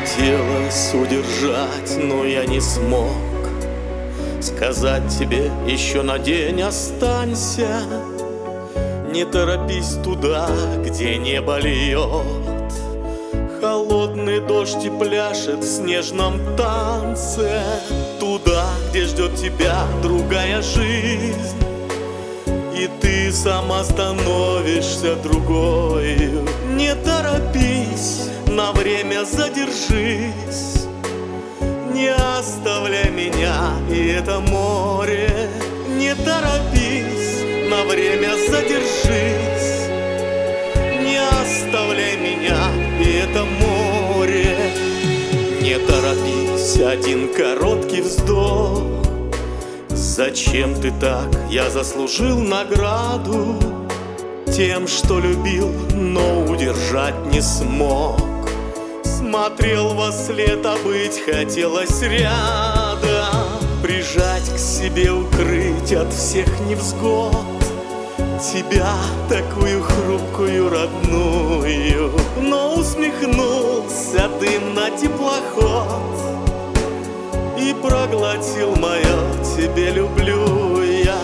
Хотелось удержать, но я не смог сказать тебе: еще на день останься. Не торопись туда, где небо льет холодный дождь и пляшет в снежном танце. Туда, где ждет тебя другая жизнь, и ты сама становишься другою. Не торопись, на время задержись, не оставляй меня и это море. Не торопись, на время задержись, не оставляй меня и это море. Не торопись, один короткий вздох. Зачем ты так? Я заслужил награду тем, что любил, но удержать не смог. Смотрел во след, а быть хотелось рядом, прижать к себе, укрыть от всех невзгод. Тебя, такую хрупкую, родную, но усмехнулся дым на теплоход и проглотил мое «тебе люблю я».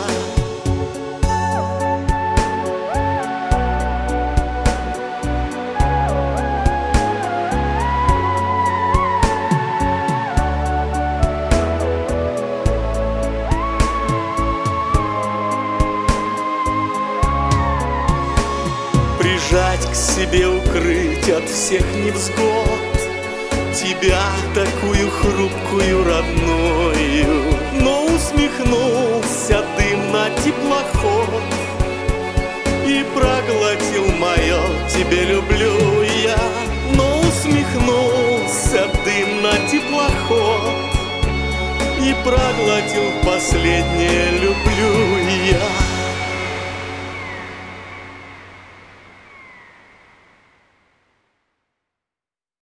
Прижать к себе, укрыть от всех невзгод. Тебя, такую хрупкую, родную, но усмехнулся дым на теплоход и проглотил мое «тебе люблю я». Но усмехнулся дым на теплоход и проглотил последнее «люблю я».